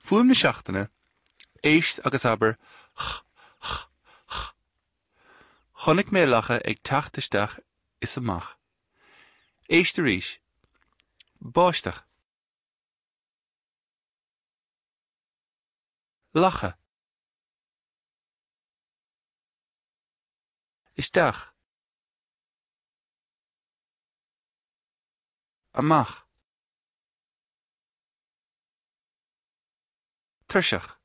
Fuaim na seachtaine, éist agus aber chonig mé lacha ag teacht isteach is amach. Éist arís, báisteach. Lacha. Isteach. Amach. Tuirseach.